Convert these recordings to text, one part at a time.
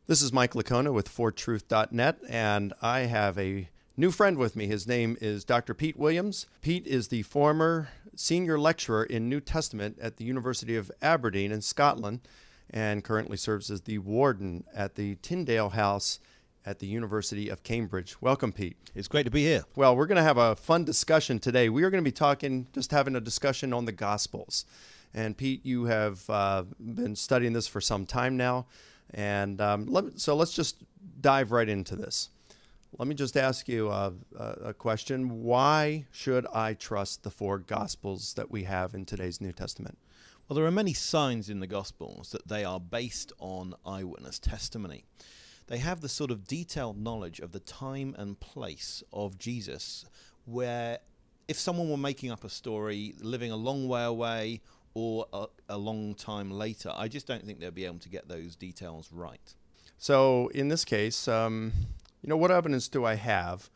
This is Mike Licona with ForTruth.net, and I have a new friend with me. His name is Dr. Pete Williams. Pete is the former senior lecturer in New Testament at the University of Aberdeen in Scotland, and currently serves as the warden at the Tyndale House at the University of Cambridge. Welcome, Pete. It's great to be here. Well, we're going to have a fun discussion today. We are going to be having a discussion on the Gospels. And Pete, you have been studying this for some time now. And so let's just dive right into this. Let me just ask you a question. Why should I trust the four Gospels that we have in today's New Testament? Well, there are many signs in the Gospels that they are based on eyewitness testimony. They have the sort of detailed knowledge of the time and place of Jesus, where if someone were making up a story, living a long way away, or a long time later, I just don't think they'll be able to get those details right. So in this case, what evidence do I have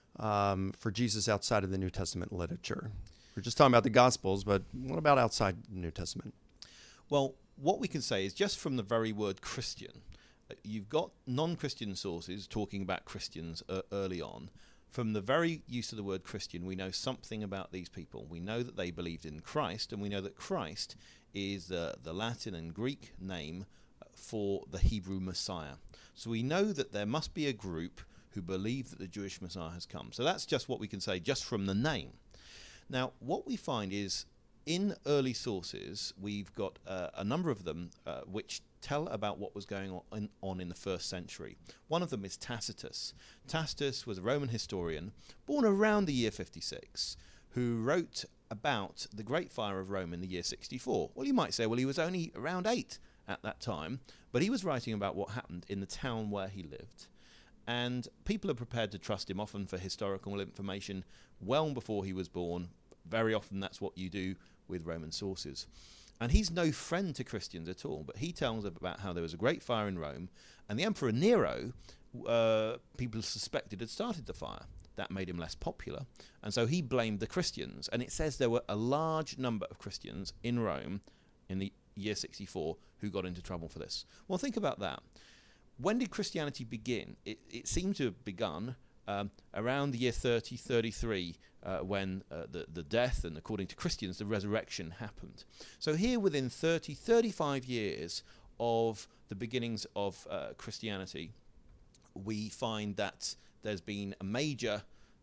for Jesus outside of the New Testament literature? We're just talking about the Gospels, but what about outside the New Testament? Well, what we can say is just from the very word Christian, you've got non-Christian sources talking about Christians early on. From the very use of the word Christian, we know something about these people. We know that they believed in Christ, and we know that Christ is the Latin and Greek name for the Hebrew Messiah. So we know that there must be a group who believe that the Jewish Messiah has come. So that's just what we can say just from the name. Now, what we find is in early sources, we've got a number of them which tell about what was going on in the first century. One of them is Tacitus. Tacitus was a Roman historian born around the year 56 who wrote about the Great Fire of Rome in the year 64. Well, you might say, well, he was only around 8 at that time, but he was writing about what happened in the town where he lived. And people are prepared to trust him often for historical information well before he was born. Very often that's what you do with Roman sources. And he's no friend to Christians at all, but he tells about how there was a great fire in Rome, and the Emperor Nero, people suspected, had started the fire. That made him less popular, and so he blamed the Christians. And it says there were a large number of Christians in Rome in the year 64 who got into trouble for this. Well, think about that. When did Christianity begin? It seemed to have begun around the year 30, 33, when the death and, according to Christians, the resurrection happened. So here within 30, 35 years of the beginnings of Christianity, we find that there's been a major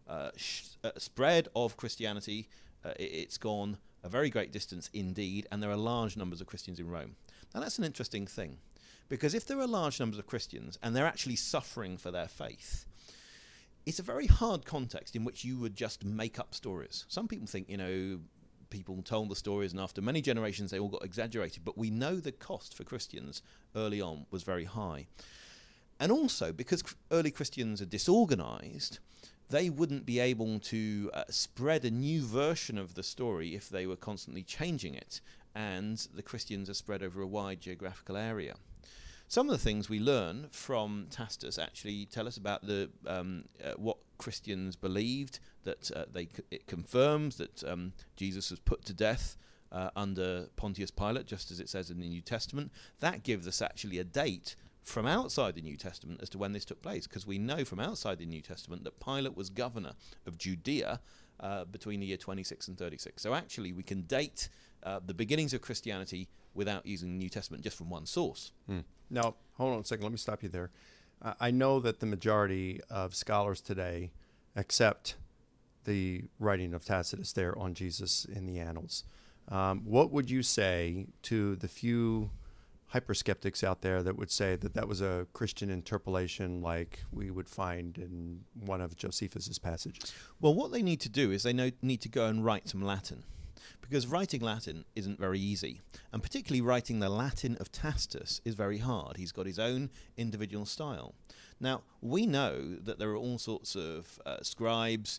spread of Christianity. It's gone a very great distance indeed, and there are large numbers of Christians in Rome. Now that's an interesting thing, because if there are large numbers of Christians and they're actually suffering for their faith, it's a very hard context in which you would just make up stories. Some people think, people told the stories and after many generations they all got exaggerated, but we know the cost for Christians early on was very high. And also, because early Christians are disorganized, they wouldn't be able to spread a new version of the story if they were constantly changing it, and the Christians are spread over a wide geographical area. Some of the things we learn from Tacitus actually tell us about what Christians believed, that it confirms that Jesus was put to death under Pontius Pilate, just as it says in the New Testament. That gives us actually a date from outside the New Testament as to when this took place, because we know from outside the New Testament that Pilate was governor of Judea between the year 26 and 36. So actually we can date the beginnings of Christianity without using the New Testament just from one source. Now, hold on a second. Let me stop you there. I know that the majority of scholars today accept the writing of Tacitus there on Jesus in the Annals. What would you say to the few hyperskeptics out there that would say that that was a Christian interpolation like we would find in one of Josephus's passages? Well, what they need to do is they need to go and write some Latin, because writing Latin isn't very easy, and particularly writing the Latin of Tacitus is very hard. He's got his own individual style. Now, we know that there are all sorts of scribes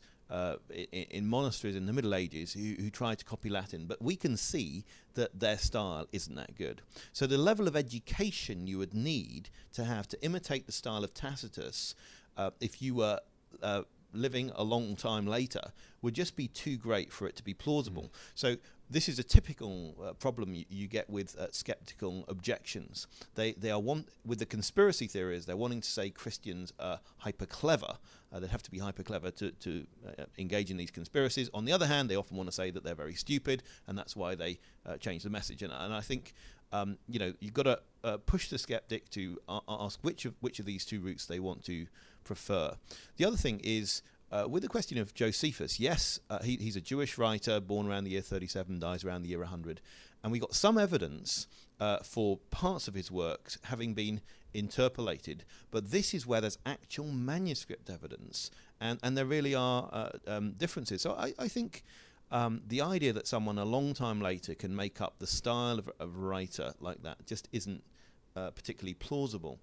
in monasteries in the Middle Ages who tried to copy Latin, but we can see that their style isn't that good. So the level of education you would need to imitate the style of Tacitus, if you were living a long time later, would just be too great for it to be plausible. So this is a typical problem you get with skeptical objections. They are with the conspiracy theories. They're wanting to say Christians are hyper clever. They have to be hyper clever to engage in these conspiracies. On the other hand, they often want to say that they're very stupid, and that's why they change the message. And I think you've got to push the skeptic to ask which of these two routes they want to prefer. The other thing is, with the question of Josephus, yes, he's a Jewish writer, born around the year 37, dies around the year 100, and we got some evidence for parts of his works having been interpolated, but this is where there's actual manuscript evidence, and there really are differences. So I think the idea that someone a long time later can make up the style of a writer like that just isn't particularly plausible,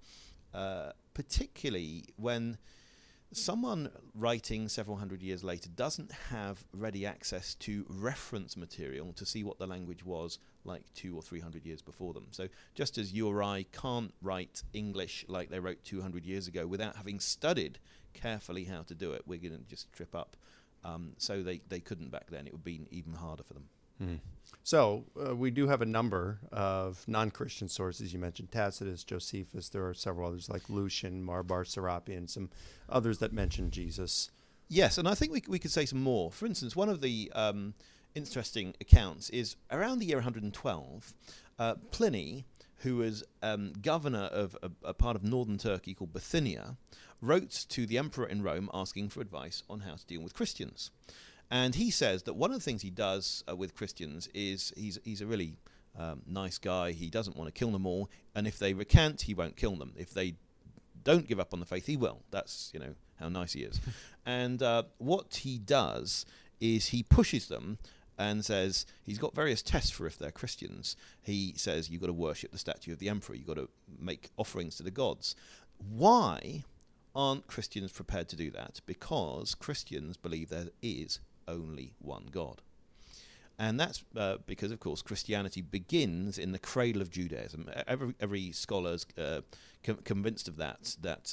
particularly when someone writing several hundred years later doesn't have ready access to reference material to see what the language was like 200 or 300 years before them. So just as you or I can't write English like they wrote 200 years ago without having studied carefully how to do it, we're going to just trip up. So they couldn't back then. It would be even harder for them. So we do have a number of non-Christian sources. You mentioned Tacitus, Josephus. There are several others like Lucian, Marbar, Serapion, some others that mention Jesus. Yes, and I think we could say some more. For instance, one of the interesting accounts is around the year 112, Pliny, who was governor of a part of northern Turkey called Bithynia, wrote to the emperor in Rome asking for advice on how to deal with Christians. And he says that one of the things he does with Christians is he's a really nice guy. He doesn't want to kill them all, and if they recant, he won't kill them. If they don't give up on the faith, he will. That's how nice he is. And what he does is he pushes them and says he's got various tests for if they're Christians. He says you've got to worship the statue of the emperor. You've got to make offerings to the gods. Why aren't Christians prepared to do that? Because Christians believe there is only one God. And that's because, of course, Christianity begins in the cradle of Judaism. Every scholar's convinced of that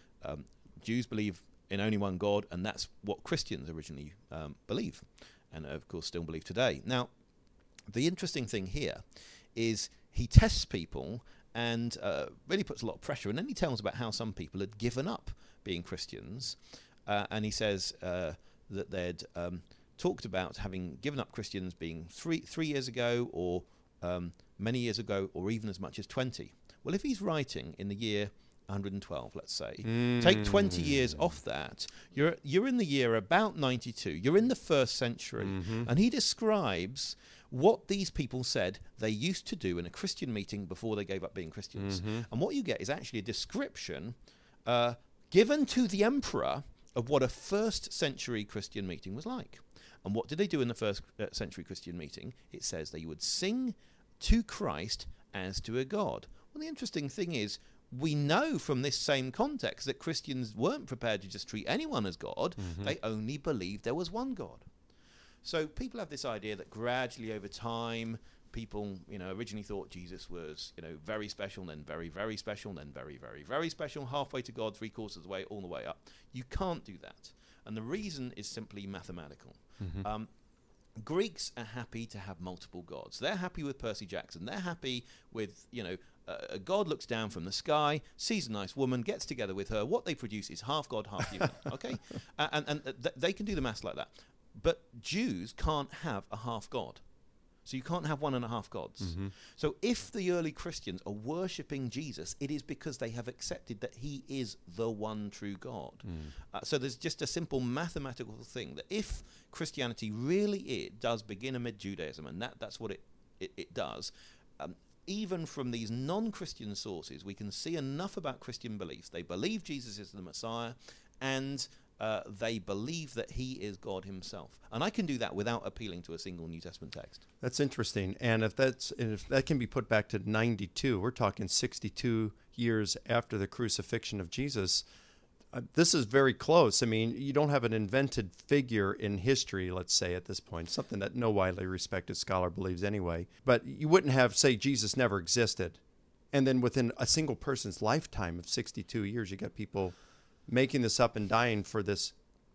Jews believe in only one God, and that's what Christians originally believe, and of course still believe today. Now, the interesting thing here is he tests people and really puts a lot of pressure, and then he tells about how some people had given up being Christians, and he says that they'd talked about having given up Christians being three years ago, or many years ago, or even as much as 20. Well, if he's writing in the year 112, let's say, take 20 years off that, you're in the year about 92. You're in the first century, and he describes what these people said they used to do in a Christian meeting before they gave up being Christians. And what you get is actually a description given to the emperor of what a first century Christian meeting was like. And what did they do in the first century Christian meeting? It says they would sing to Christ as to a god. Well, the interesting thing is, we know from this same context that Christians weren't prepared to just treat anyone as God. They only believed there was one God. So people have this idea that gradually over time, people, originally thought Jesus was, very special, then very, very special, then very, very, very special, halfway to God, 3/4 of the way, all the way up. You can't do that. And the reason is simply mathematical. Greeks are happy to have multiple gods. They're happy with Percy Jackson. They're happy with, a god looks down from the sky, sees a nice woman, gets together with her. What they produce is half god, half human. Okay? And they can do the maths like that. But Jews can't have a half god. So you can't have 1.5 gods. So if the early Christians are worshipping Jesus, it is because they have accepted that he is the one true God. So there's just a simple mathematical thing that if Christianity really does begin amid Judaism, and that's what it does, even from these non-Christian sources, we can see enough about Christian beliefs. They believe Jesus is the Messiah, and they believe that he is God himself. And I can do that without appealing to a single New Testament text. That's interesting. And if that can be put back to 92, we're talking 62 years after the crucifixion of Jesus. This is very close. I mean, you don't have an invented figure in history, let's say, at this point, something that no widely respected scholar believes anyway. But you wouldn't have, say, Jesus never existed. And then within a single person's lifetime of 62 years, you got people making this up and dying for this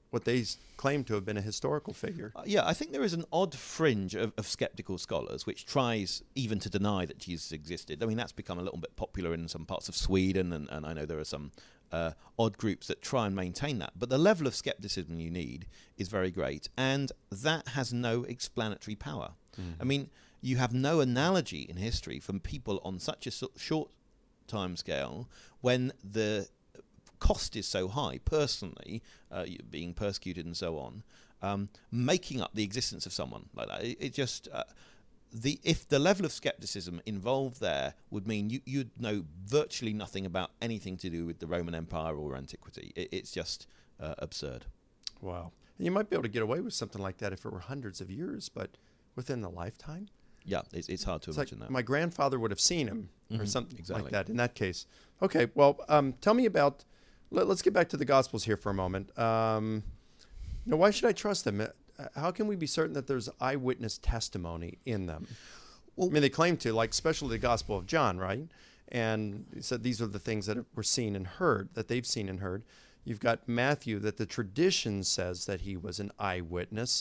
what they claim to have been a historical figure. Yeah, I think there is an odd fringe of skeptical scholars which tries even to deny that Jesus existed. I mean, that's become a little bit popular in some parts of Sweden, and I know there are some odd groups that try and maintain that. But the level of skepticism you need is very great, and that has no explanatory power. I mean, you have no analogy in history from people on such a short time scale when the cost is so high, personally, being persecuted and so on, making up the existence of someone like that. It just if the level of skepticism involved there would mean you'd know virtually nothing about anything to do with the Roman Empire or antiquity. It's just absurd. Wow. And you might be able to get away with something like that if it were hundreds of years, but within a lifetime? Yeah, it's hard to imagine that. My grandfather would have seen him or something exactly. like that in that case. Okay, well, tell me about... Let's get back to the Gospels here for a moment. Why should I trust them? How can we be certain that there's eyewitness testimony in them? Well, I mean, they claim to, like especially the Gospel of John, right? And he said these are the things that were seen and heard, that they've seen and heard. You've got Matthew, that the tradition says that he was an eyewitness.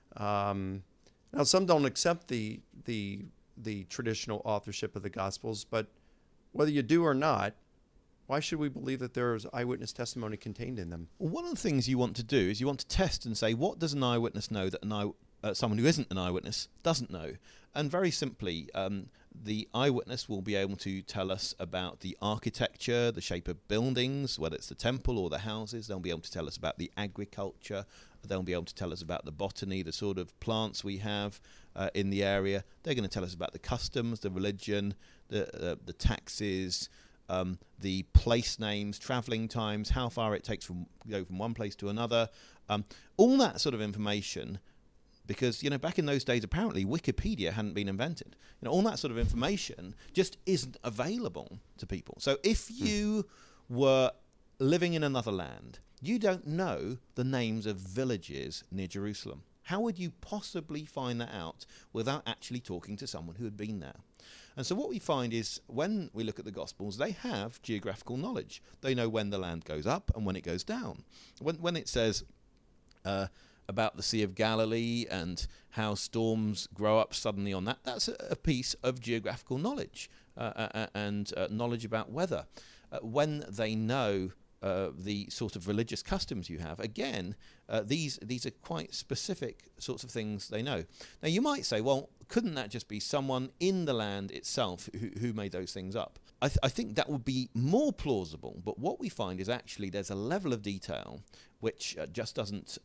Now, some don't accept the traditional authorship of the Gospels, but whether you do or not, why should we believe that there is eyewitness testimony contained in them? Well, one of the things you want to do is you want to test and say, what does an eyewitness know that someone who isn't an eyewitness doesn't know? And very simply, the eyewitness will be able to tell us about the architecture, the shape of buildings, whether it's the temple or the houses. They'll be able to tell us about the agriculture. They'll be able to tell us about the botany, the sort of plants we have in the area. They're going to tell us about the customs, the religion, the taxes, the place names, travelling times, how far it takes to go from one place to another, all that sort of information. Because, back in those days, apparently Wikipedia hadn't been invented. All that sort of information just isn't available to people. So if you were living in another land, you don't know the names of villages near Jerusalem. How would you possibly find that out without actually talking to someone who had been there? And so what we find is when we look at the Gospels, they have geographical knowledge. They know when the land goes up and when it goes down. When it says about the Sea of Galilee and how storms grow up suddenly on that, that's a piece of geographical knowledge and knowledge about weather. When they know the sort of religious customs you have, again, these are quite specific sorts of things they know. Now, you might say, well, couldn't that just be someone in the land itself who made those things up? I think that would be more plausible, but what we find is actually there's a level of detail which just doesn't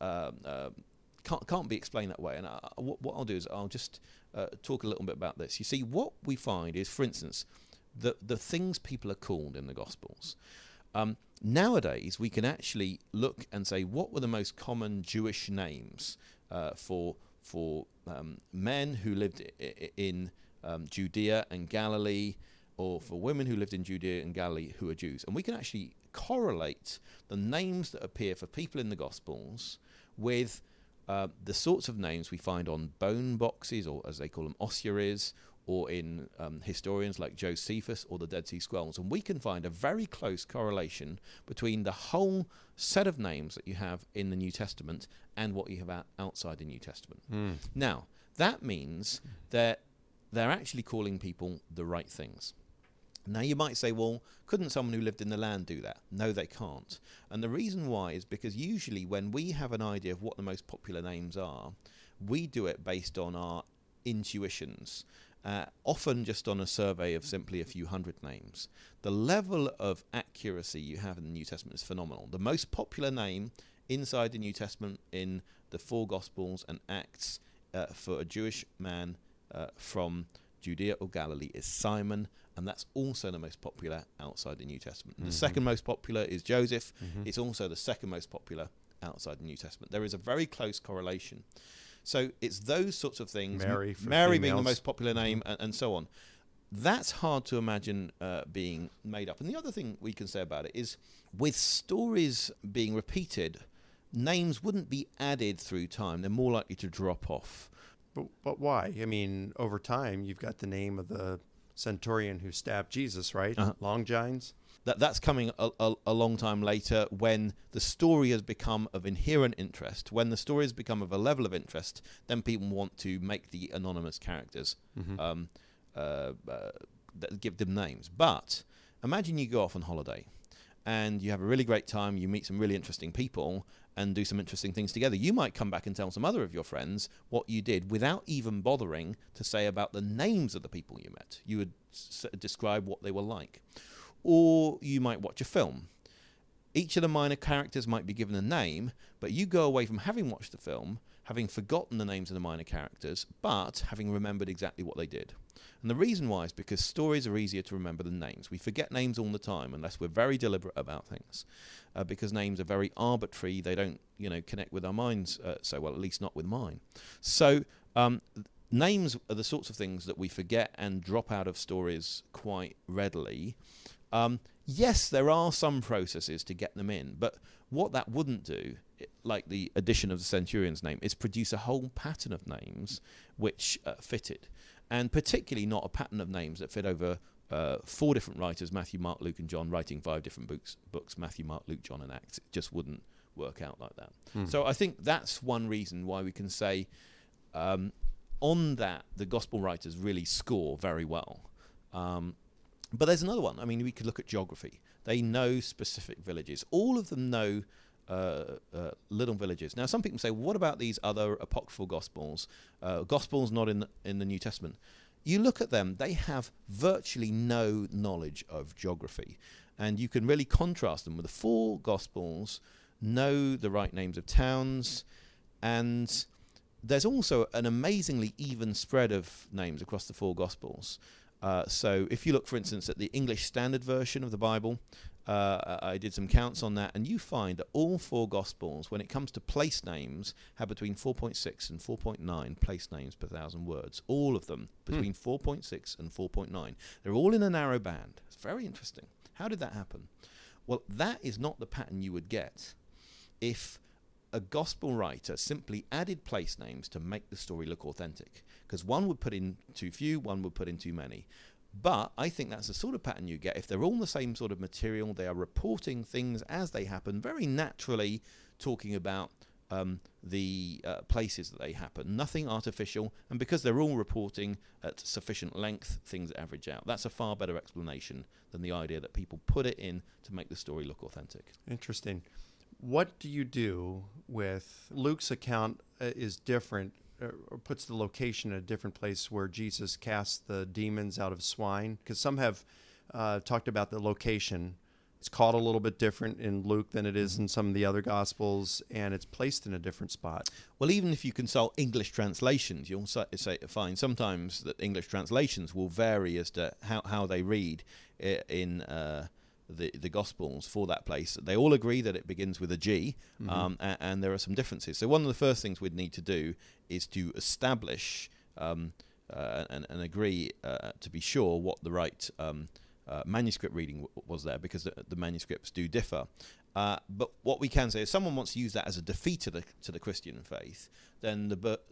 can't be explained that way. And what I'll do is I'll just talk a little bit about this. You see, what we find is, for instance, the things people are called in the Gospels. Nowadays, we can actually look and say, what were the most common Jewish names for men who lived in Judea and Galilee, or for women who lived in Judea and Galilee who are Jews. And we can actually correlate the names that appear for people in the Gospels with the sorts of names we find on bone boxes, or as they call them, ossuaries, or in historians like Josephus or the Dead Sea Scrolls. And we can find a very close correlation between the whole set of names that you have in the New Testament and what you have outside the New Testament. Now, that means that they're actually calling people the right things. Now, you might say, well, couldn't someone who lived in the land do that? No, they can't. And the reason why is because usually when we have an idea of what the most popular names are, we do it based on our intuitions. Often just on a survey of simply a few hundred names. The level of accuracy you have in the New Testament is phenomenal. The most popular name inside the New Testament in the four Gospels and Acts for a Jewish man from Judea or Galilee is Simon, and that's also the most popular outside the New Testament. The second most popular is Joseph. It's also the second most popular outside the New Testament. There is a very close correlation. So it's those sorts of things, Mary being the most popular name, and so on. That's hard to imagine being made up. And the other thing we can say about it is, with stories being repeated, names wouldn't be added through time. They're more likely to drop off. But why? I mean, over time, you've got the name of the centurion who stabbed Jesus, right? Longinus. That's coming a long time later, when the story has become of inherent interest. When the story has become of a level of interest, then people want to make the anonymous characters, give them names. But imagine you go off on holiday and you have a really great time, you meet some really interesting people and do some interesting things together. You might come back and tell some other of your friends what you did without even bothering to say about the names of the people you met. You would describe what they were like. Or you might watch a film. Each of the minor characters might be given a name, but you go away from having watched the film, having forgotten the names of the minor characters, but having remembered exactly what they did. And the reason why is because stories are easier to remember than names. We forget names all the time unless we're very deliberate about things, because names are very arbitrary. They don't, connect with our minds so well, at least not with mine. So names are the sorts of things that we forget and drop out of stories quite readily. Yes, there are some processes to get them in, but what that wouldn't do, like the addition of the centurion's name, is produce a whole pattern of names which fitted, and particularly not a pattern of names that fit over 4 different writers, Matthew, Mark, Luke, and John, writing 5 different books, Matthew, Mark, Luke, John, and Acts. It just wouldn't work out like that. So I think that's one reason why we can say on that the gospel writers really score very well. But there's another one. I mean, we could look at geography. They know specific villages. All of them know little villages. Now, some people say, well, what about these other apocryphal gospels? Gospels not in the New Testament. You look at them, they have virtually no knowledge of geography. And you can really contrast them with the 4 gospels, know the right names of towns, and there's also an amazingly even spread of names across the 4 gospels. So if you look, for instance, at the English Standard Version of the Bible, I did some counts on that, and you find that all 4 Gospels, when it comes to place names, have between 4.6 and 4.9 place names per 1,000 words. All of them between 4.6 and 4.9. They're all in a narrow band. It's very interesting. How did that happen? Well, that is not the pattern you would get if a gospel writer simply added place names to make the story look authentic, because one would put in too few, one would put in too many. But I think that's the sort of pattern you get if they're all the same sort of material. They are reporting things as they happen, very naturally talking about the places that they happen, nothing artificial, and because they're all reporting at sufficient length, things average out. That's a far better explanation than the idea that people put it in to make the story look authentic. Interesting. What do you do with Luke's account is different, or puts the location in a different place where Jesus casts the demons out of swine? Because some have talked about the location. It's called a little bit different in Luke than it is in some of the other Gospels, and it's placed in a different spot. Well, even if you consult English translations, you'll find sometimes that English translations will vary as to how they read in the Gospels for that place. They all agree that it begins with a G, and there are some differences. So one of the first things we'd need to do is to establish and agree to be sure what the right manuscript reading was there, because the manuscripts do differ. But what we can say is, someone wants to use that as a defeat to the Christian faith, then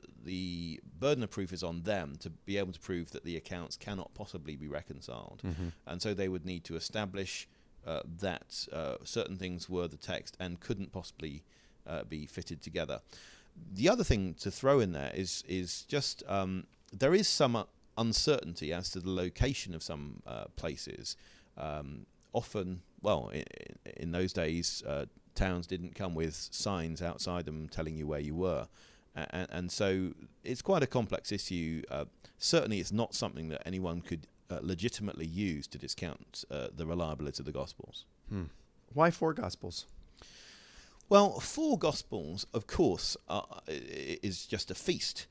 the burden of proof is on them to be able to prove that the accounts cannot possibly be reconciled. And so they would need to establish that certain things were the text and couldn't possibly be fitted together. The other thing to throw in there is just there is some uncertainty as to the location of some places. Often, well, in those days, towns didn't come with signs outside them telling you where you were. And so it's quite a complex issue. Certainly it's not something that anyone could legitimately use to discount the reliability of the Gospels. Why 4 Gospels? Well, 4 Gospels, of course, is just a feast.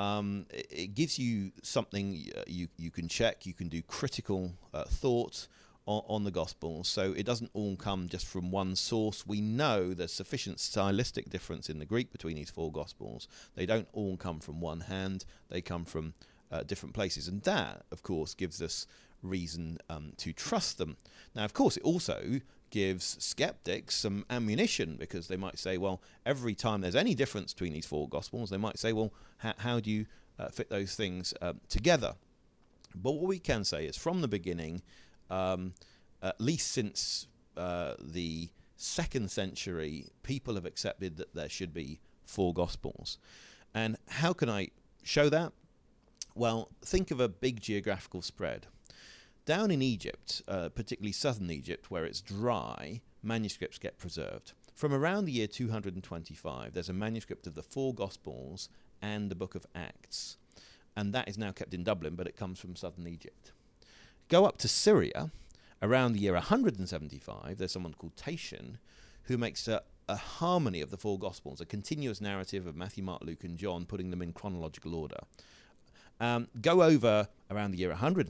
It gives you something you can check. You can do critical thought on the Gospels, so it doesn't all come just from one source. We know there's sufficient stylistic difference in the Greek between these 4 Gospels. They don't all come from one hand. They come from different places, and that, of course, gives us reason to trust them. Now, of course, it also gives skeptics some ammunition, because they might say, well, every time there's any difference between these 4 Gospels, they might say, well, how do you fit those things together? But what we can say is, from the beginning, at least since the 2nd century, people have accepted that there should be 4 Gospels. And how can I show that? Well, think of a big geographical spread. Down in Egypt, particularly southern Egypt, where it's dry, manuscripts get preserved. From around the year 225, there's a manuscript of the 4 Gospels and the book of Acts. And that is now kept in Dublin, but it comes from southern Egypt. Go up to Syria. Around the year 175, there's someone called Tatian who makes a harmony of the 4 Gospels, a continuous narrative of Matthew, Mark, Luke, and John, putting them in chronological order. Go over around the year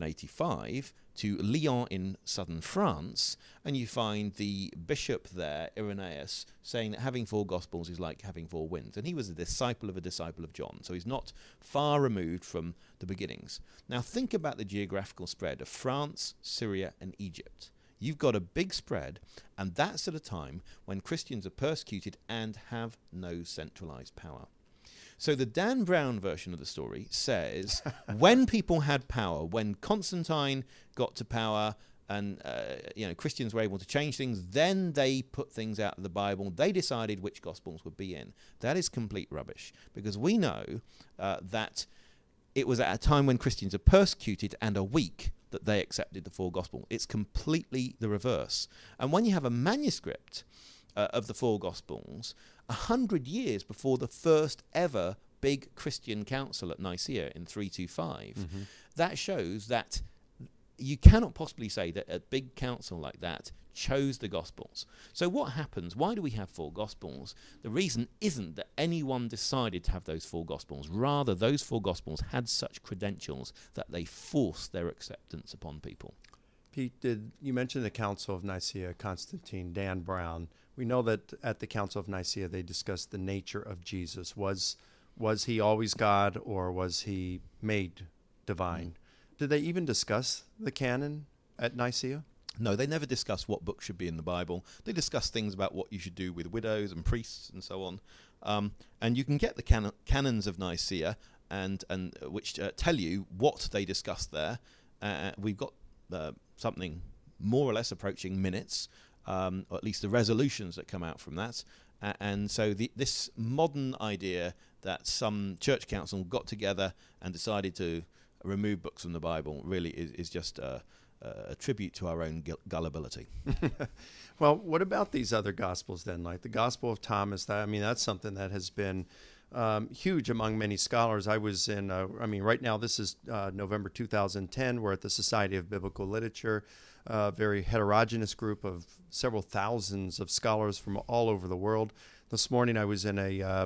185 to Lyon in southern France, and you find the bishop there, Irenaeus, saying that having 4 Gospels is like having 4 winds. And he was a disciple of John, so he's not far removed from the beginnings. Now think about the geographical spread of France, Syria, and Egypt. You've got a big spread, and that's at a time when Christians are persecuted and have no centralized power. So the Dan Brown version of the story says when people had power, when Constantine got to power and Christians were able to change things, then they put things out of the Bible. They decided which Gospels would be in. That is complete rubbish, because we know that it was at a time when Christians are persecuted and are weak that they accepted the 4 Gospels. It's completely the reverse. And when you have a manuscript of the 4 Gospels 100 years before the first ever big Christian council at Nicaea in 325, that shows that you cannot possibly say that a big council like that chose the Gospels. So what happens? Why do we have 4 Gospels? The reason isn't that anyone decided to have those 4 Gospels. Rather, those 4 Gospels had such credentials that they forced their acceptance upon people. Pete, you mentioned the Council of Nicaea, Constantine, Dan Brown. We know that at the Council of Nicaea they discussed the nature of Jesus. Was he always God, or was he made divine? Did they even discuss the canon at Nicaea? No, they never discussed what book should be in the Bible. They discussed things about what you should do with widows and priests and so on. And you can get the canons of Nicaea, and which tell you what they discussed there. We've got something more or less approaching minutes, or at least the resolutions that come out from that. And so this modern idea that some church council got together and decided to remove books from the Bible really is just a tribute to our own gullibility. Well, what about these other Gospels then, like the Gospel of Thomas? That's something that has been huge among many scholars. I was in, right now this is November 2010. We're at the Society of Biblical Literature, a very heterogeneous group of several thousands of scholars from all over the world. This morning I was in a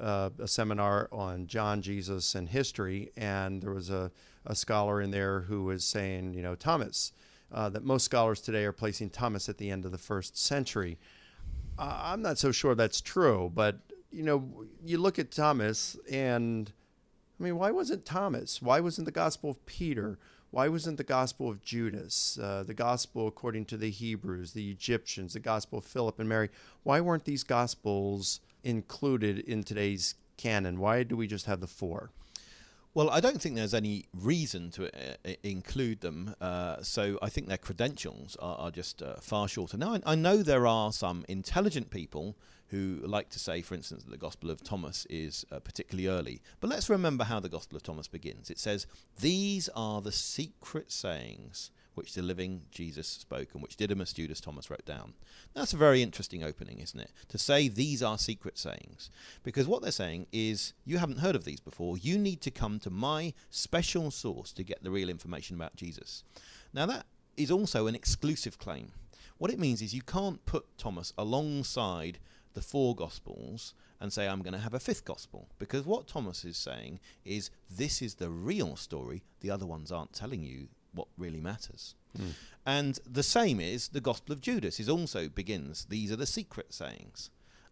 seminar on John, Jesus, and history, and there was a scholar in there who was saying, Thomas, that most scholars today are placing Thomas at the end of the 1st century. I'm not so sure that's true, but you look at Thomas, and why wasn't Thomas? Why wasn't the Gospel of Peter? Why wasn't the Gospel of Judas, the Gospel according to the Hebrews, the Egyptians, the Gospel of Philip and Mary? Why weren't these Gospels included in today's canon? Why do we just have the 4? Well, I don't think there's any reason to include them, so I think their credentials are just far shorter. Now, I know there are some intelligent people who like to say, for instance, that the Gospel of Thomas is particularly early. But let's remember how the Gospel of Thomas begins. It says, "These are the secret sayings which the living Jesus spoke, and which Didymus Judas Thomas wrote down." That's a very interesting opening, isn't it? To say these are secret sayings. Because what they're saying is, you haven't heard of these before. You need to come to my special source to get the real information about Jesus. Now that is also an exclusive claim. What it means is you can't put Thomas alongside the 4 Gospels and say, I'm going to have a 5th Gospel. Because what Thomas is saying is, this is the real story. The other ones aren't telling you what really matters. And the same is the Gospel of Judas. It also begins, these are the secret sayings.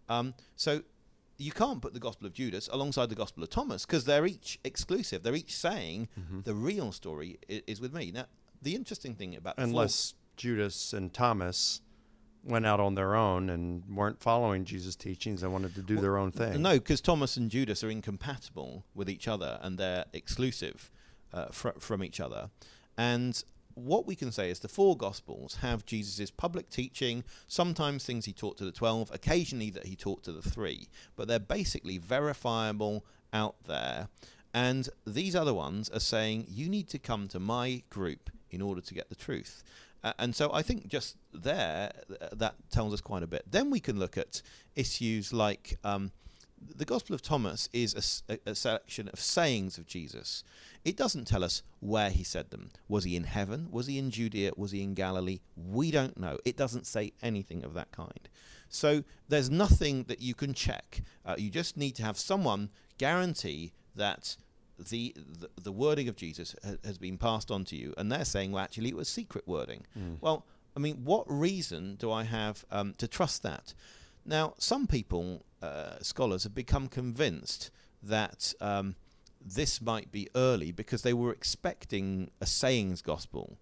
So you can't put the Gospel of Judas alongside the Gospel of Thomas, because they're each exclusive. They're each saying the real story is with me. Now, the interesting thing about unless Judas and Thomas went out on their own and weren't following Jesus' teachings and wanted to do their own thing. No, because Thomas and Judas are incompatible with each other, and they're exclusive from each other. And what we can say is the four Gospels have Jesus' public teaching, sometimes things he taught to the 12, occasionally that he taught to the 3, but they're basically verifiable out there. And these other ones are saying, you need to come to my group in order to get the truth. And so I think just there, that tells us quite a bit. Then we can look at issues like the Gospel of Thomas is a selection of sayings of Jesus. It doesn't tell us where he said them. Was he in heaven? Was he in Judea? Was he in Galilee? We don't know. It doesn't say anything of that kind. So there's nothing that you can check. You just need to have someone guarantee that the wording of Jesus has been passed on to you, and they're saying, well, actually, it was secret wording. Well, I mean, what reason do I have to trust that? Now, some people, scholars, have become convinced that this might be early because they were expecting a sayings gospel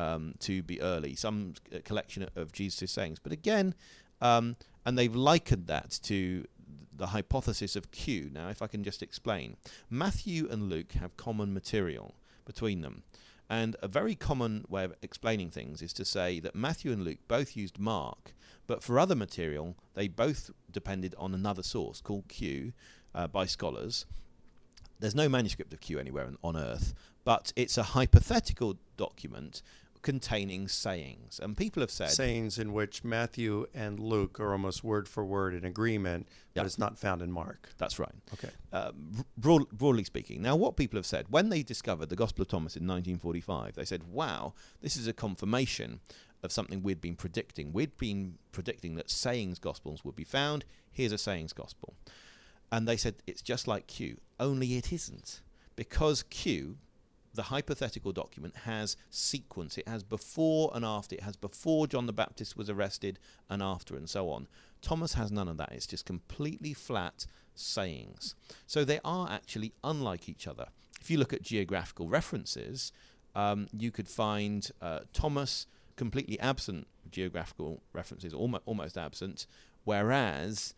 to be early, some collection of Jesus' sayings. But again, and they've likened that to the hypothesis of Q. Now, if I can just explain. Matthew and Luke have common material between them. And a very common way of explaining things is to say that Matthew and Luke both used Mark, but for other material, they both depended on another source called Q by scholars. There's no manuscript of Q anywhere on earth, but it's a hypothetical document containing sayings. And people have said... sayings in which Matthew and Luke are almost word for word in agreement, but Yep. it's not found in Mark. That's right. Okay. Broadly speaking. Now, what people have said, when they discovered the Gospel of Thomas in 1945, they said, wow, this is a confirmation of something we'd been predicting. We'd been predicting that sayings Gospels would be found. Here's a sayings Gospel. And they said, it's just like Q, only it isn't. Because Q, the hypothetical document, has sequence. It has before and after. It has before John the Baptist was arrested and after, and so on. Thomas has none of that. It's just completely flat sayings. So they are actually unlike each other. If you look at geographical references, you could find Thomas completely absent geographical references, almost absent, whereas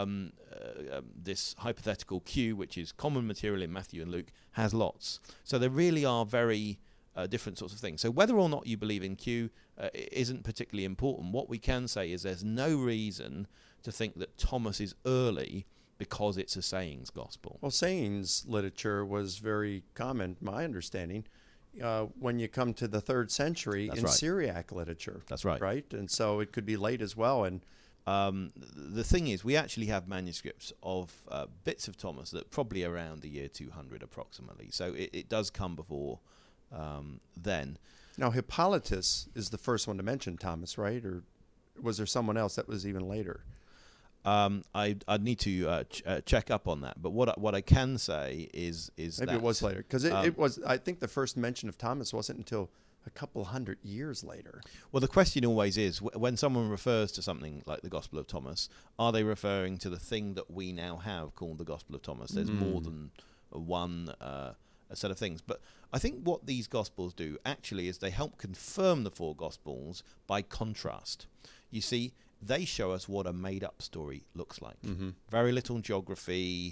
this hypothetical Q, which is common material in Matthew and Luke, has lots. So there really are very different sorts of things. So whether or not you believe in Q isn't particularly important. What we can say is there's no reason to think that Thomas is early because it's a sayings gospel. Well, sayings literature was very common, my understanding, when you come to the 3rd century. That's in right. Syriac literature. That's right. Right? And so it could be late as well. And the thing is, we actually have manuscripts of bits of Thomas that probably around the year 200 approximately. So it does come before then. now Hippolytus is the first one to mention Thomas, right? Or was there someone else that was even later? I'd need to check up on that. But what I can say is Maybe that it was later. Because it was, I think the first mention of Thomas wasn't until a couple hundred years later. Well, the question always is, when someone refers to something like the Gospel of Thomas, are they referring to the thing that we now have called the Gospel of Thomas? There's more than one a set of things. But I think what these Gospels do actually is they help confirm the 4 Gospels by contrast. You see, they show us what a made-up story looks like. Very little geography,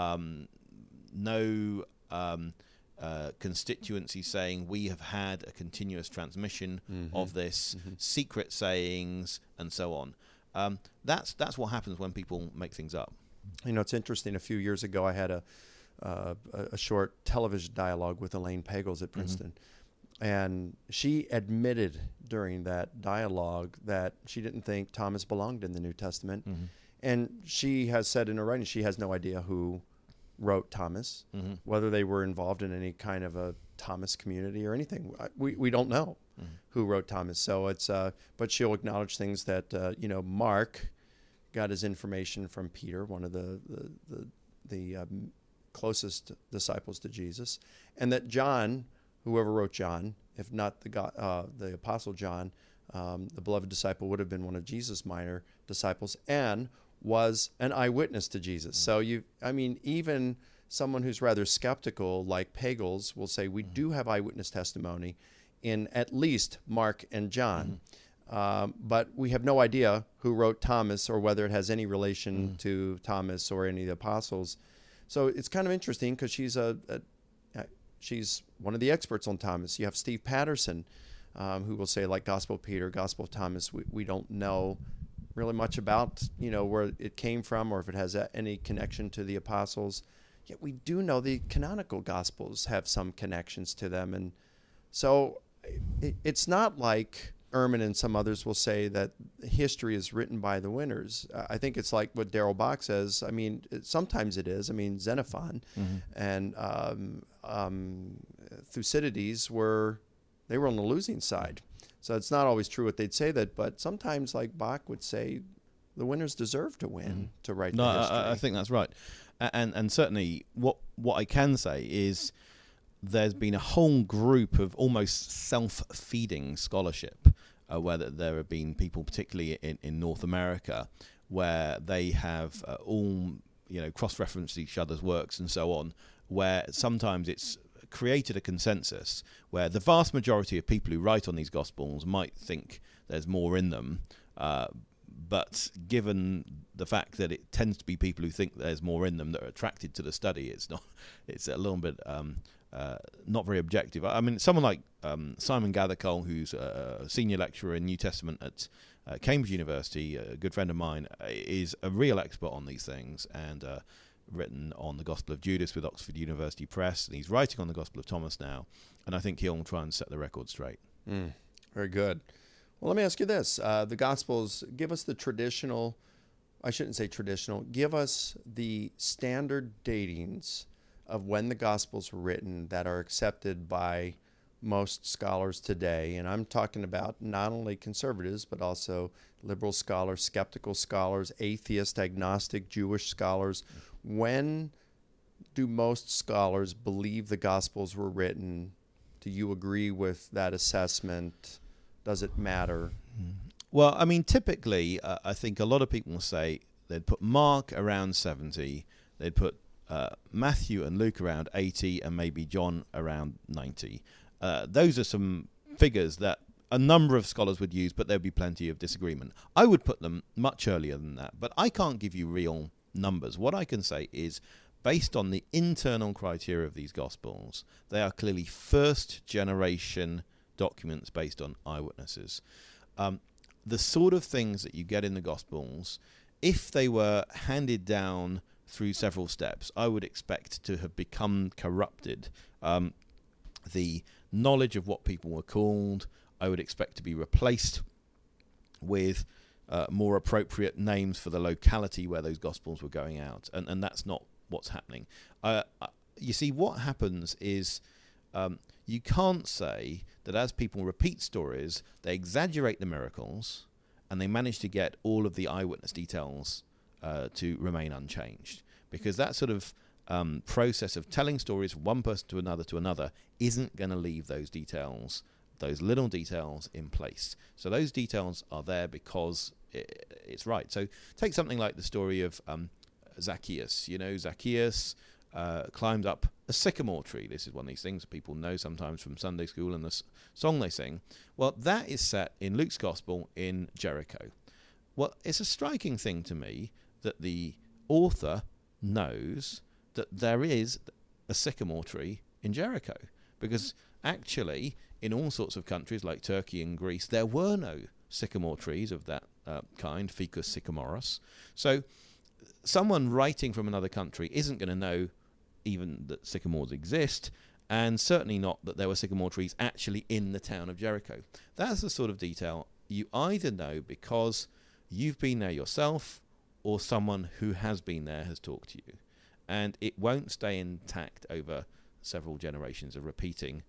no... constituency saying we have had a continuous transmission of this, secret sayings, and so on. That's what happens when people make things up. You know, it's interesting. A few years ago, I had a short television dialogue with Elaine Pagels at Princeton, and she admitted during that dialogue that she didn't think Thomas belonged in the New Testament, and she has said in her writing she has no idea who wrote Thomas, whether they were involved in any kind of a Thomas community or anything. We don't know who wrote Thomas. So it's but she'll acknowledge things that Mark got his information from Peter, one of the closest disciples to Jesus, and that John, whoever wrote John, if not the Apostle John, the beloved disciple, would have been one of Jesus' minor disciples and was an eyewitness to Jesus. So even someone who's rather skeptical, like Pagels, will say we do have eyewitness testimony in at least Mark and John, but we have no idea who wrote Thomas or whether it has any relation to Thomas or any of the apostles. So it's kind of interesting because she's one of the experts on Thomas. You have Steve Patterson, who will say, like Gospel of Peter, Gospel of Thomas, we don't know really much about, where it came from or if it has any connection to the apostles. Yet we do know the canonical Gospels have some connections to them. And so it's not like Ehrman and some others will say that history is written by the winners. I think it's like what Darrell Bock says. I mean, sometimes it is. I mean, Xenophon and Thucydides they were on the losing side. So it's not always true what they'd say that, but sometimes, like Bock would say, the winners deserve to win to write the history. I think that's right. And certainly what I can say is there's been a whole group of almost self-feeding scholarship where there have been people, particularly in North America, where they have all cross-referenced each other's works and so on, where sometimes it's created a consensus where the vast majority of people who write on these Gospels might think there's more in them, but given the fact that it tends to be people who think there's more in them that are attracted to the study, it's a little bit not very objective. I mean, someone like Simon Gathercole, who's a senior lecturer in New Testament at Cambridge University, a good friend of mine, is a real expert on these things and written on the Gospel of Judas with Oxford University Press, and he's writing on the Gospel of Thomas now, and I think he'll try and set the record straight. Very good. Well, let me ask you this. The Gospels give us the traditional, I shouldn't say traditional, give us the standard datings of when the Gospels were written that are accepted by most scholars today. And I'm talking about not only conservatives, but also liberal scholars, skeptical scholars, atheist, agnostic, Jewish scholars. When do most scholars believe the Gospels were written? Do you agree with that assessment? Does it matter? Well, I mean, typically, I think a lot of people will say they'd put Mark around 70, they'd put Matthew and Luke around 80, and maybe John around 90. Those are some figures that a number of scholars would use, but there'd be plenty of disagreement. I would put them much earlier than that, but I can't give you real numbers. What I can say is, based on the internal criteria of these Gospels, they are clearly first-generation documents based on eyewitnesses. The sort of things that you get in the Gospels, if they were handed down through several steps, I would expect to have become corrupted. The knowledge of what people were called, I would expect to be replaced with more appropriate names for the locality where those Gospels were going out, and that's not what's happening. You see, what happens is you can't say that as people repeat stories, they exaggerate the miracles and they manage to get all of the eyewitness details to remain unchanged. Because that sort of process of telling stories from one person to another isn't going to leave those details, those little details, in place. So those details are there because it's right. So take something like the story of Zacchaeus. Zacchaeus climbed up a sycamore tree. This is one of these things people know sometimes from Sunday school and the song they sing. Well, that is set in Luke's Gospel in Jericho. Well, it's a striking thing to me that the author knows that there is a sycamore tree in Jericho, because actually in all sorts of countries like Turkey and Greece there were no sycamore trees of that kind, Ficus sycamoros. So someone writing from another country isn't going to know even that sycamores exist, and certainly not that there were sycamore trees actually in the town of Jericho. That's the sort of detail you either know because you've been there yourself or someone who has been there has talked to you. And it won't stay intact over several generations of repeating.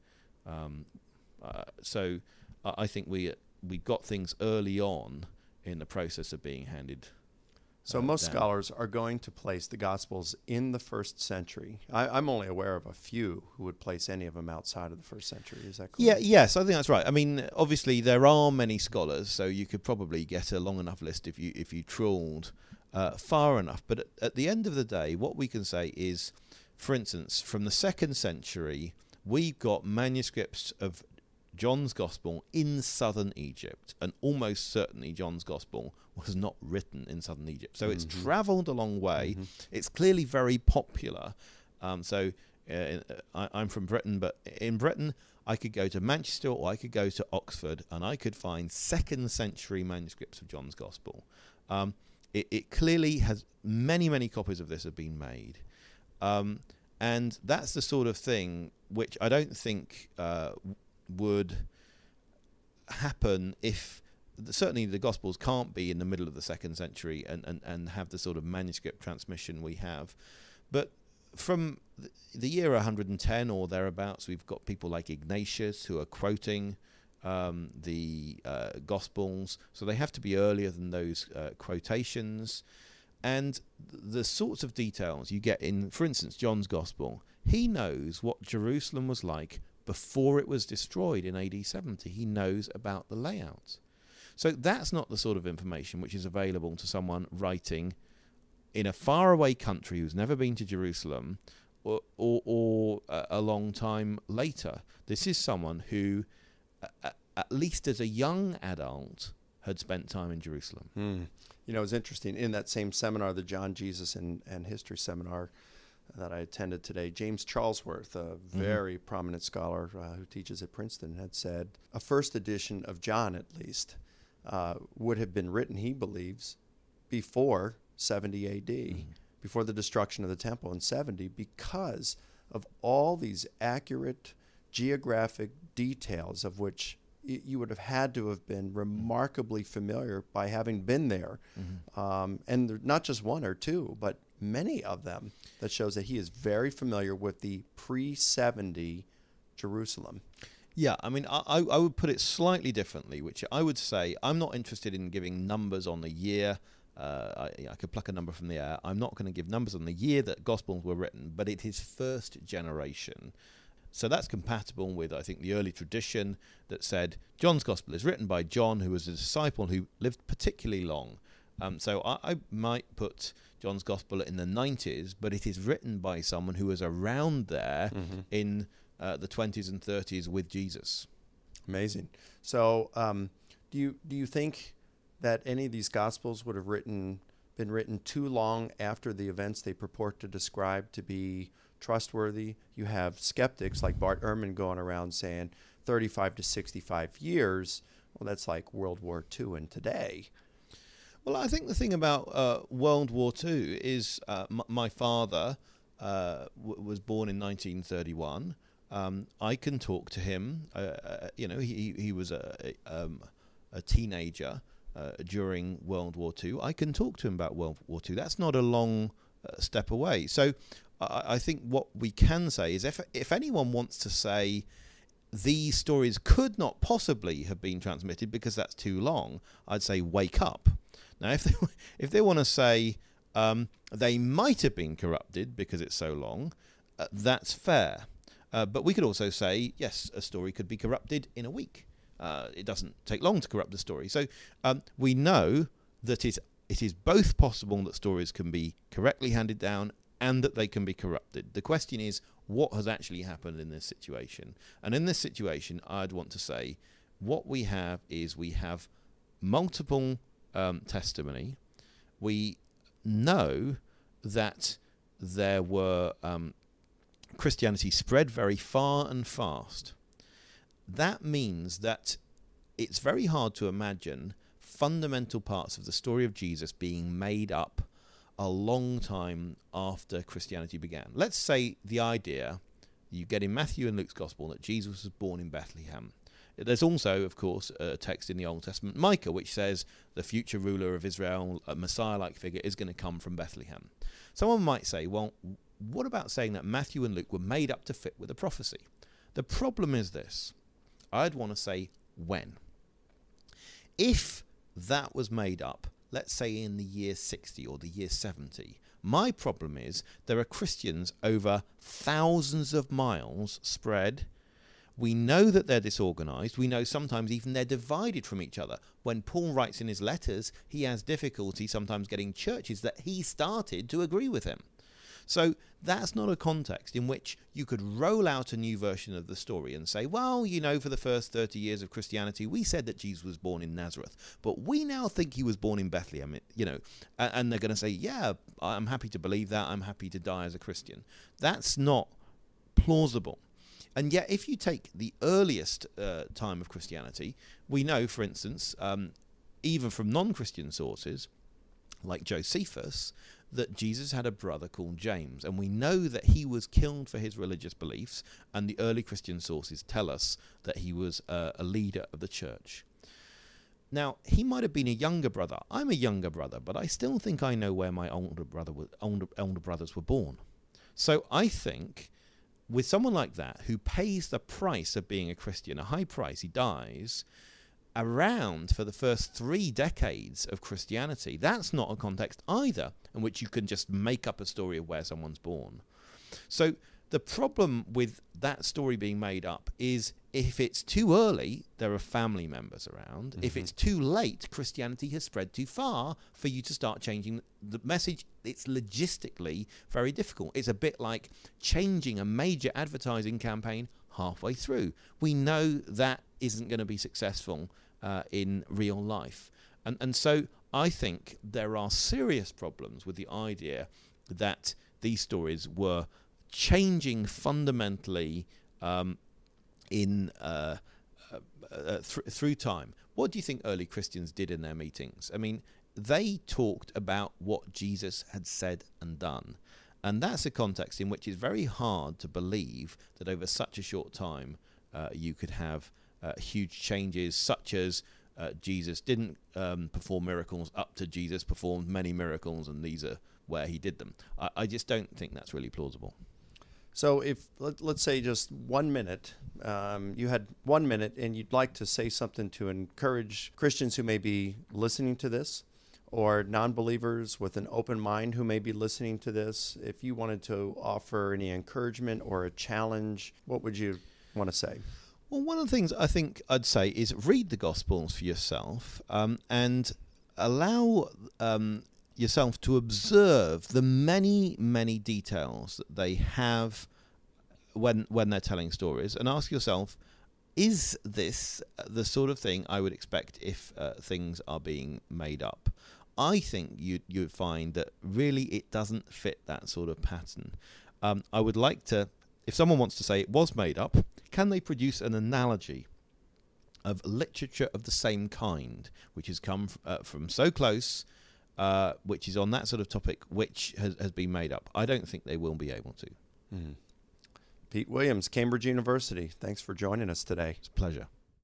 So I think we got things early on in the process of being handed. So most scholars are going to place the Gospels in the first century. I'm only aware of a few who would place any of them outside of the first century. Is that correct? Yes, I think that's right. I mean, obviously there are many scholars, so you could probably get a long enough list if you trawled far enough. But at the end of the day, what we can say is, for instance, from the 2nd century, we've got manuscripts of John's Gospel in southern Egypt, and almost certainly John's Gospel was not written in southern Egypt. So it's travelled a long way. It's clearly very popular. So I'm from Britain, but in Britain, I could go to Manchester or I could go to Oxford, and I could find 2nd century manuscripts of John's Gospel. It clearly has many copies of this have been made. And that's the sort of thing which I don't think would happen if, certainly the Gospels can't be in the middle of the 2nd century and have the sort of manuscript transmission we have. But from the year 110 or thereabouts, we've got people like Ignatius who are quoting the Gospels, so they have to be earlier than those quotations. And the sorts of details you get in, for instance, John's Gospel, he knows what Jerusalem was like before it was destroyed in AD 70. He knows about the layout. So that's not the sort of information which is available to someone writing in a faraway country who's never been to Jerusalem or a long time later. This is someone who, at least as a young adult, had spent time in Jerusalem. You know, it's interesting. In that same seminar, the John, Jesus, and History seminar that I attended today, James Charlesworth, a very prominent scholar who teaches at Princeton, had said a first edition of John, at least, would have been written, he believes, before 70 A.D., before the destruction of the temple in 70, because of all these accurate geographic details of which you would have had to have been remarkably familiar by having been there. And not just one or two, but many of them, that shows that he is very familiar with the pre-70 Jerusalem. Yeah, I mean, I would put it slightly differently, which I would say I'm not interested in giving numbers on the year. I could pluck a number from the air. I'm not going to give numbers on the year that Gospels were written, but it is first generation. So that's compatible with, I think, the early tradition that said John's Gospel is written by John, who was a disciple who lived particularly long. So I might put John's Gospel in the 90s, but it is written by someone who was around there in the 20s and 30s with Jesus. Amazing. So do you think that any of these Gospels would have been written too long after the events they purport to describe to be trustworthy? You have skeptics like Bart Ehrman going around saying 35 to 65 years. Well, that's like World War II and today. Well, I think the thing about World War II is my father was born in 1931. I can talk to him. He was a teenager during World War II. I can talk to him about World War II. That's not a long step away. So I think what we can say is if anyone wants to say these stories could not possibly have been transmitted because that's too long, I'd say wake up. Now, if they want to say they might have been corrupted because it's so long, that's fair. But we could also say, yes, a story could be corrupted in a week. It doesn't take long to corrupt a story. So we know that it is both possible that stories can be correctly handed down and that they can be corrupted. The question is, what has actually happened in this situation? And in this situation, I'd want to say what we have multiple testimony. We know that there were Christianity spread very far and fast. That means that it's very hard to imagine fundamental parts of the story of Jesus being made up a long time after Christianity began. Let's say the idea you get in Matthew and Luke's Gospel that Jesus was born in Bethlehem. There's also, of course, a text in the Old Testament, Micah, which says the future ruler of Israel, a Messiah-like figure, is going to come from Bethlehem. Someone might say, well, what about saying that Matthew and Luke were made up to fit with a prophecy? The problem is this. I'd want to say when. If that was made up, let's say in the year 60 or the year 70, my problem is there are Christians over thousands of miles spread. We know that they're disorganized. We know sometimes even they're divided from each other. When Paul writes in his letters, he has difficulty sometimes getting churches that he started to agree with him. So that's not a context in which you could roll out a new version of the story and say, well, for the first 30 years of Christianity, we said that Jesus was born in Nazareth, but we now think he was born in Bethlehem, and they're going to say, yeah, I'm happy to believe that. I'm happy to die as a Christian. That's not plausible. And yet, if you take the earliest time of Christianity, we know, for instance, even from non-Christian sources, like Josephus, that Jesus had a brother called James. And we know that he was killed for his religious beliefs, and the early Christian sources tell us that he was a leader of the church. Now, he might have been a younger brother. I'm a younger brother, but I still think I know where my older brothers were born. So I think with someone like that, who pays the price of being a Christian, a high price, he dies around for the first 3 decades of Christianity, that's not a context either in which you can just make up a story of where someone's born. So the problem with that story being made up is if it's too early, there are family members around. If it's too late, Christianity has spread too far for you to start changing the message. It's logistically very difficult. It's a bit like changing a major advertising campaign halfway through. We know that isn't going to be successful in real life. And so I think there are serious problems with the idea that these stories were changing fundamentally through time. What do you think early Christians did in their meetings? I mean, they talked about what Jesus had said and done. And that's a context in which it's very hard to believe that over such a short time you could have huge changes, such as Jesus didn't perform miracles up to Jesus performed many miracles, and these are where he did them. I just don't think that's really plausible. So if, let's say just 1 minute, you had 1 minute and you'd like to say something to encourage Christians who may be listening to this, or non-believers with an open mind who may be listening to this, if you wanted to offer any encouragement or a challenge, what would you want to say? Well, one of the things I think I'd say is read the Gospels for yourself and allow yourself to observe the many, many details that they have when they're telling stories, and ask yourself, is this the sort of thing I would expect if things are being made up? I think you'd find that really it doesn't fit that sort of pattern. I would like to, if someone wants to say it was made up, can they produce an analogy of literature of the same kind, which has come from so close, which is on that sort of topic, which has been made up? I don't think they will be able to. Pete Williams, Cambridge University. Thanks for joining us today. It's a pleasure.